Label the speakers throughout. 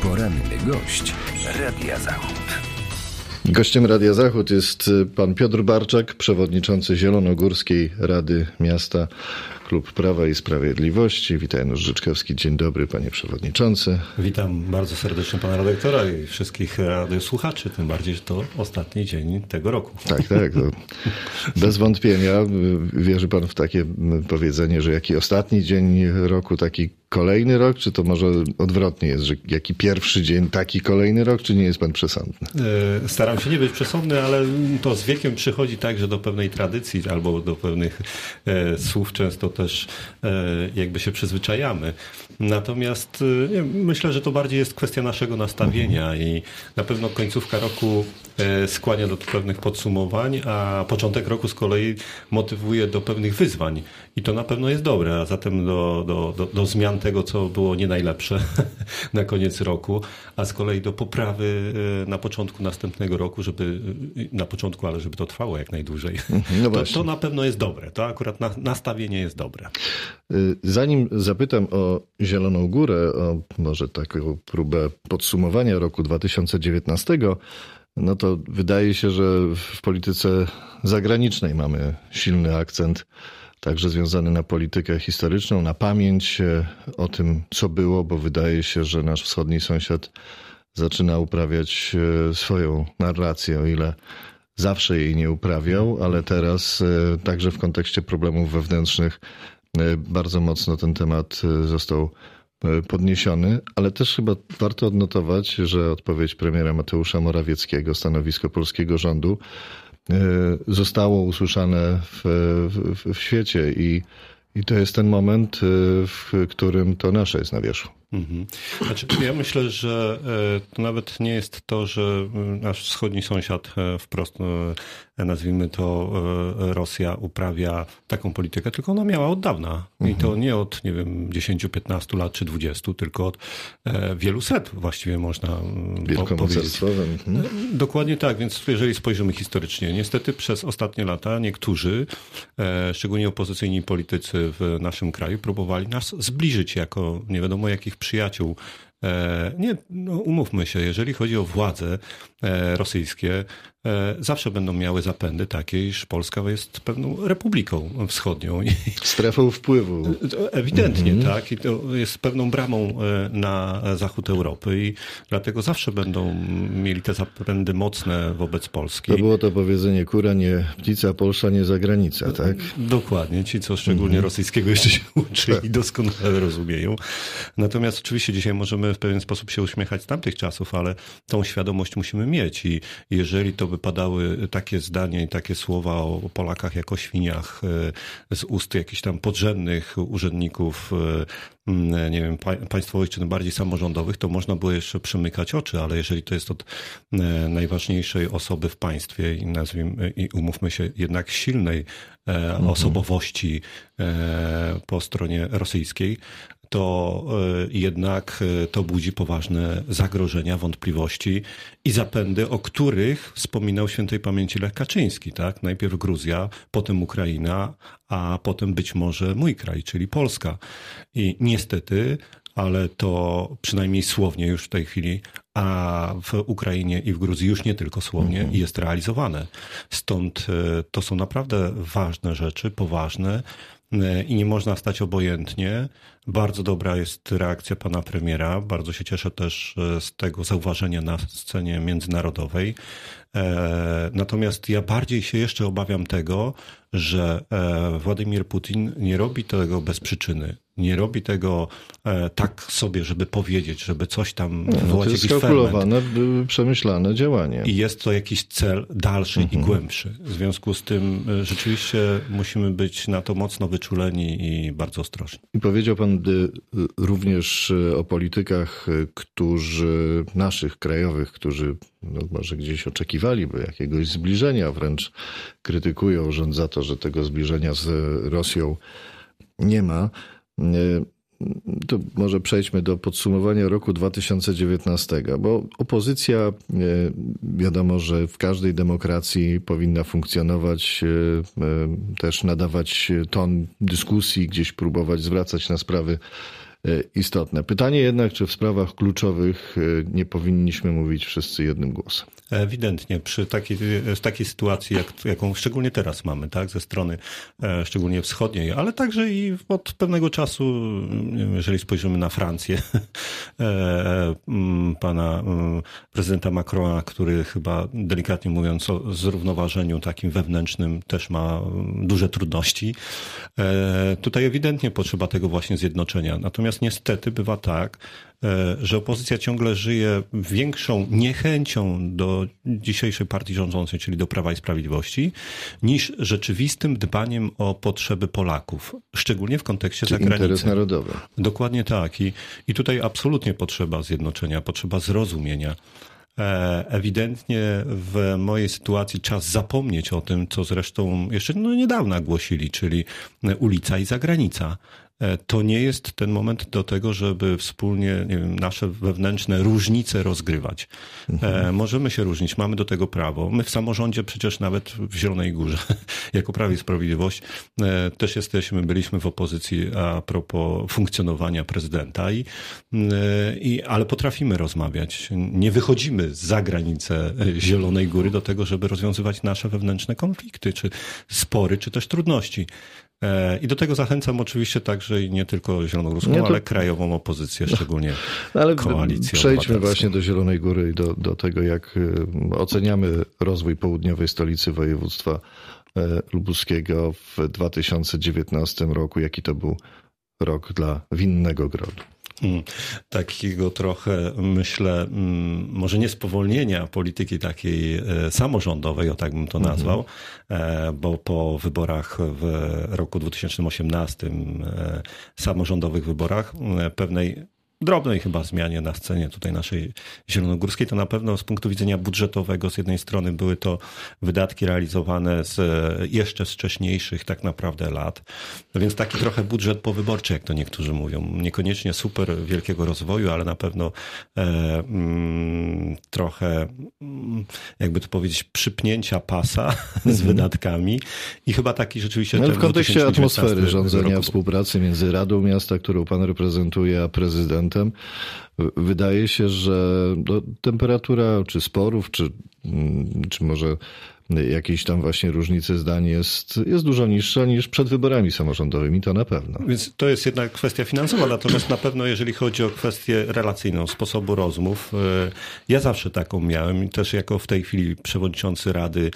Speaker 1: Poranny gość Radia Zachód.
Speaker 2: Gościem Radia Zachód jest pan Piotr Barczak, przewodniczący Zielonogórskiej Rady Miasta, Klub Prawa i Sprawiedliwości. Witam, Janusz Życzkowski. Dzień dobry, panie przewodniczący.
Speaker 3: Witam bardzo serdecznie pana redaktora i wszystkich radiosłuchaczy, tym bardziej, że to ostatni dzień tego roku.
Speaker 2: Tak. To bez wątpienia. Wierzy pan w takie powiedzenie, że jaki ostatni dzień roku, taki kolejny rok? Czy to może odwrotnie jest, że jaki pierwszy dzień, taki kolejny rok? Czy nie jest pan przesądny?
Speaker 3: Staram się nie być przesądny, ale to z wiekiem przychodzi tak, że do pewnej tradycji albo do pewnych słów często też jakby się przyzwyczajamy. Natomiast myślę, że to bardziej jest kwestia naszego nastawienia i na pewno końcówka roku skłania do pewnych podsumowań, a początek roku z kolei motywuje do pewnych wyzwań. I to na pewno jest dobre, a zatem do zmian tego, co było nie najlepsze na koniec roku, a z kolei do poprawy na początku następnego roku, ale żeby to trwało jak najdłużej. No to na pewno jest dobre. To akurat nastawienie jest dobre.
Speaker 2: Zanim zapytam o Zieloną Górę, o może taką próbę podsumowania roku 2019, no to wydaje się, że w polityce zagranicznej mamy silny akcent, także związany na politykę historyczną, na pamięć o tym, co było, bo wydaje się, że nasz wschodni sąsiad zaczyna uprawiać swoją narrację, o ile zawsze jej nie uprawiał, ale teraz także w kontekście problemów wewnętrznych bardzo mocno ten temat został podniesiony, ale też chyba warto odnotować, że odpowiedź premiera Mateusza Morawieckiego, stanowisko polskiego rządu zostało usłyszane w świecie i to jest ten moment, w którym to nasze jest na wierzchu.
Speaker 3: Znaczy, ja myślę, że to nawet nie jest to, że nasz wschodni sąsiad wprost, nazwijmy to, Rosja uprawia taką politykę, tylko ona miała od dawna. I to nie od, 10-15 lat czy 20, tylko od wielu set właściwie można powiedzieć. Dokładnie tak, więc jeżeli spojrzymy historycznie, niestety przez ostatnie lata niektórzy, szczególnie opozycyjni politycy w naszym kraju, próbowali nas zbliżyć jako nie wiadomo jakich przyjaciół. Umówmy się, jeżeli chodzi o władze rosyjskie, zawsze będą miały zapędy takie, iż Polska jest pewną republiką wschodnią.
Speaker 2: Strefą wpływu.
Speaker 3: Ewidentnie, tak. I to jest pewną bramą na zachód Europy i dlatego zawsze będą mieli te zapędy mocne wobec Polski.
Speaker 2: To było to powiedzenie, kura nie ptica, Polsza nie zagranica, tak?
Speaker 3: Dokładnie. Ci, co szczególnie rosyjskiego jeszcze się uczyli, doskonale rozumieją. Natomiast oczywiście dzisiaj możemy w pewien sposób się uśmiechać z tamtych czasów, ale tą świadomość musimy mieć i jeżeli to by padały takie zdania i takie słowa o Polakach jako świniach z ust jakichś tam podrzędnych urzędników, nie wiem, państwowych czy bardziej samorządowych, to można było jeszcze przymykać oczy, ale jeżeli to jest od najważniejszej osoby w państwie i umówmy się, jednak silnej osobowości po stronie rosyjskiej, to jednak to budzi poważne zagrożenia, wątpliwości i zapędy, o których wspominał świętej pamięci Lech Kaczyński, tak? Najpierw Gruzja, potem Ukraina, a potem być może mój kraj, czyli Polska. I niestety, ale to przynajmniej słownie już w tej chwili, a w Ukrainie i w Gruzji już nie tylko słownie jest realizowane. Stąd to są naprawdę ważne rzeczy, poważne, i nie można stać obojętnie. Bardzo dobra jest reakcja pana premiera. Bardzo się cieszę też z tego zauważenia na scenie międzynarodowej. Natomiast ja bardziej się jeszcze obawiam tego, że Władimir Putin nie robi tego bez przyczyny. Nie robi tego tak sobie, żeby powiedzieć, żeby coś tam wywołać jakiś ferment.
Speaker 2: To jest skalkulowane, przemyślane działanie.
Speaker 3: I jest to jakiś cel dalszy i głębszy. W związku z tym rzeczywiście musimy być na to mocno wyczuleni i bardzo ostrożni.
Speaker 2: I powiedział pan również o politykach, naszych krajowych, którzy może gdzieś oczekiwaliby jakiegoś zbliżenia, wręcz krytykują rząd za to, że tego zbliżenia z Rosją nie ma. To może przejdźmy do podsumowania roku 2019, bo opozycja, wiadomo, że w każdej demokracji powinna funkcjonować, też nadawać ton dyskusji, gdzieś próbować zwracać na sprawy istotne. Pytanie jednak, czy w sprawach kluczowych nie powinniśmy mówić wszyscy jednym głosem?
Speaker 3: Ewidentnie, w takiej sytuacji, jaką szczególnie teraz mamy, tak, ze strony szczególnie wschodniej, ale także i od pewnego czasu, jeżeli spojrzymy na Francję, pana prezydenta Macrona, który chyba delikatnie mówiąc o zrównoważeniu takim wewnętrznym też ma duże trudności. Tutaj ewidentnie potrzeba tego właśnie zjednoczenia. Natomiast niestety bywa tak, że opozycja ciągle żyje większą niechęcią do dzisiejszej partii rządzącej, czyli do Prawa i Sprawiedliwości, niż rzeczywistym dbaniem o potrzeby Polaków, szczególnie w kontekście zagranicy.
Speaker 2: Interes narodowy.
Speaker 3: Dokładnie tak. I tutaj absolutnie potrzeba zjednoczenia, potrzeba zrozumienia. Ewidentnie w mojej sytuacji czas zapomnieć o tym, co zresztą jeszcze niedawno głosili, czyli ulica i zagranica. To nie jest ten moment do tego, żeby wspólnie, nie wiem, nasze wewnętrzne różnice rozgrywać. Możemy się różnić, mamy do tego prawo. My w samorządzie przecież nawet w Zielonej Górze, jako Prawo i Sprawiedliwość, też byliśmy w opozycji a propos funkcjonowania prezydenta, ale potrafimy rozmawiać. Nie wychodzimy za granicę Zielonej Góry do tego, żeby rozwiązywać nasze wewnętrzne konflikty, czy spory, czy też trudności. I do tego zachęcam oczywiście także i nie tylko zielonogórską, ale krajową opozycję, szczególnie koalicję.
Speaker 2: Przejdźmy właśnie do Zielonej Góry i do tego, jak oceniamy rozwój południowej stolicy województwa lubuskiego w 2019 roku. Jaki to był rok dla winnego grodu?
Speaker 3: Takiego trochę, myślę, może nie spowolnienia polityki takiej samorządowej, o tak bym to nazwał, bo po wyborach w roku 2018, samorządowych wyborach, pewnej drobnej chyba zmianie na scenie tutaj naszej zielonogórskiej, to na pewno z punktu widzenia budżetowego z jednej strony były to wydatki realizowane z jeszcze wcześniejszych tak naprawdę lat. No więc taki trochę budżet powyborczy, jak to niektórzy mówią. Niekoniecznie super wielkiego rozwoju, ale na pewno trochę, jakby to powiedzieć, przypnięcia pasa z wydatkami i chyba taki rzeczywiście...
Speaker 2: No, w kontekście atmosfery rządzenia, współpracy między Radą Miasta, którą pan reprezentuje, a prezydentem, wydaje się, że temperatura czy sporów, czy może jakiejś tam właśnie różnicy zdań jest dużo niższa niż przed wyborami samorządowymi, to na pewno.
Speaker 3: Więc to jest jednak kwestia finansowa, natomiast na pewno jeżeli chodzi o kwestię relacyjną, sposobu rozmów, ja zawsze taką miałem i też jako w tej chwili przewodniczący Rady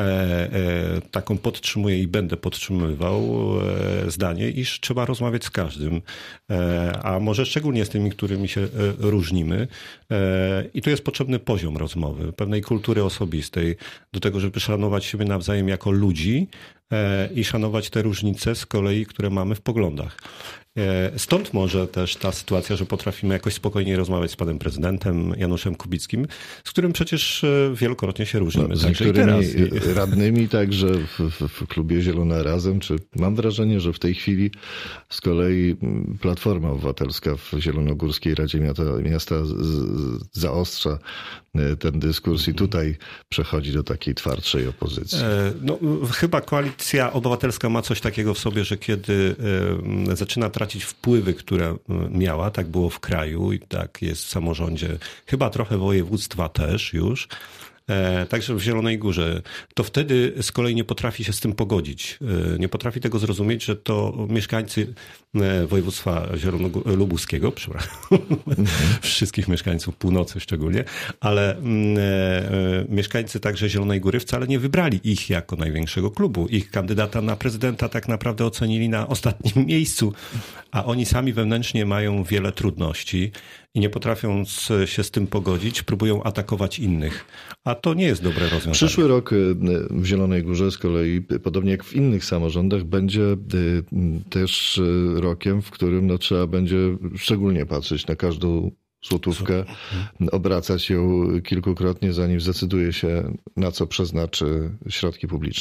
Speaker 3: taką podtrzymuję i będę podtrzymywał zdanie, iż trzeba rozmawiać z każdym, a może szczególnie z tymi, którymi się różnimy i tu jest potrzebny poziom rozmowy, pewnej kultury osobistej, do tego, żeby szanować siebie nawzajem jako ludzi i szanować te różnice z kolei, które mamy w poglądach. Stąd może też ta sytuacja, że potrafimy jakoś spokojnie rozmawiać z panem prezydentem Januszem Kubickim, z którym przecież wielokrotnie się różnimy.
Speaker 2: Z niektórymi radnymi także w klubie Zielona Razem, czy mam wrażenie, że w tej chwili z kolei Platforma Obywatelska w Zielonogórskiej Radzie Miasta zaostrza ten dyskurs i tutaj przechodzi do takiej twardszej opozycji.
Speaker 3: No, chyba Koalicja Obywatelska ma coś takiego w sobie, że kiedy zaczyna tracić wpływy, które miała, tak było w kraju i tak jest w samorządzie, chyba trochę województwa też już, także w Zielonej Górze, to wtedy z kolei nie potrafi się z tym pogodzić. Nie potrafi tego zrozumieć, że to mieszkańcy województwa lubuskiego, przepraszam, wszystkich mieszkańców północy szczególnie, ale mieszkańcy także Zielonej Góry wcale nie wybrali ich jako największego klubu. Ich kandydata na prezydenta tak naprawdę ocenili na ostatnim miejscu, a oni sami wewnętrznie mają wiele trudności i nie potrafią się z tym pogodzić, próbują atakować innych. A to nie jest dobre rozwiązanie.
Speaker 2: Przyszły rok w Zielonej Górze z kolei, podobnie jak w innych samorządach, będzie też rokiem, w którym trzeba będzie szczególnie patrzeć na każdą złotówkę, obracać ją kilkukrotnie, zanim zdecyduje się, na co przeznaczy środki publiczne.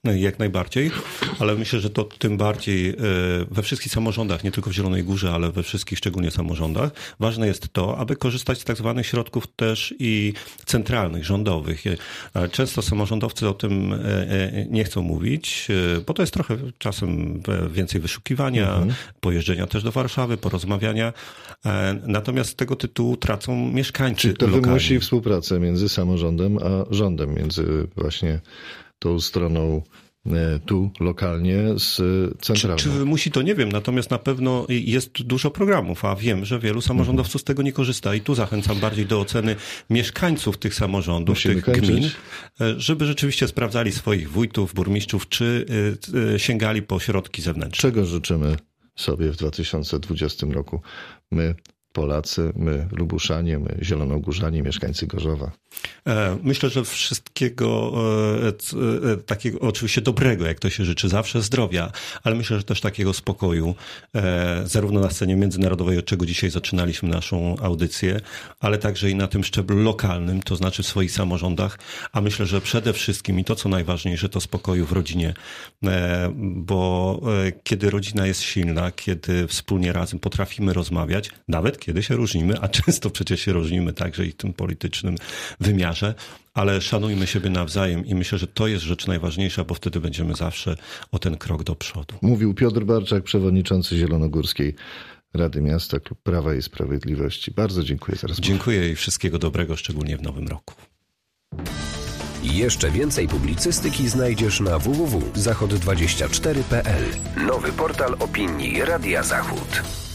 Speaker 3: jak najbardziej, ale myślę, że to tym bardziej we wszystkich samorządach, nie tylko w Zielonej Górze, ale we wszystkich szczególnie samorządach, ważne jest to, aby korzystać z tak zwanych środków też i centralnych, rządowych. Często samorządowcy o tym nie chcą mówić, bo to jest trochę czasem więcej wyszukiwania, pojeżdżenia też do Warszawy, porozmawiania. Natomiast z tego tytułu tracą mieszkańcy
Speaker 2: Czyli to
Speaker 3: lokalni.
Speaker 2: wymusi współpracę między samorządem a rządem, między właśnie tą stroną tu lokalnie z centralną.
Speaker 3: Czy wymusi, to nie wiem, natomiast na pewno jest dużo programów, a wiem, że wielu samorządowców z tego nie korzysta i tu zachęcam bardziej do oceny mieszkańców tych samorządów, tych gmin, żeby rzeczywiście sprawdzali swoich wójtów, burmistrzów, czy sięgali po środki zewnętrzne.
Speaker 2: Czego życzymy sobie w 2020 roku? My, Polacy, my, Lubuszanie, my, Zielonogórzanie, mieszkańcy Gorzowa.
Speaker 3: Myślę, że wszystkiego takiego oczywiście dobrego, jak to się życzy zawsze, zdrowia, ale myślę, że też takiego spokoju, zarówno na scenie międzynarodowej, od czego dzisiaj zaczynaliśmy naszą audycję, ale także i na tym szczeblu lokalnym, to znaczy w swoich samorządach, a myślę, że przede wszystkim i to, co najważniejsze, to spokoju w rodzinie, bo kiedy rodzina jest silna, kiedy wspólnie razem potrafimy rozmawiać, nawet kiedy się różnimy, a często przecież się różnimy także i w tym politycznym wymiarze, ale szanujmy siebie nawzajem i myślę, że to jest rzecz najważniejsza, bo wtedy będziemy zawsze o ten krok do przodu.
Speaker 2: Mówił Piotr Barczak, przewodniczący Zielonogórskiej Rady Miasta, Klub Prawa i Sprawiedliwości. Bardzo dziękuję za rozmowę.
Speaker 3: Dziękuję i wszystkiego dobrego, szczególnie w nowym roku.
Speaker 1: Jeszcze więcej publicystyki znajdziesz na www.zachod24.pl. Nowy portal opinii Radia Zachód.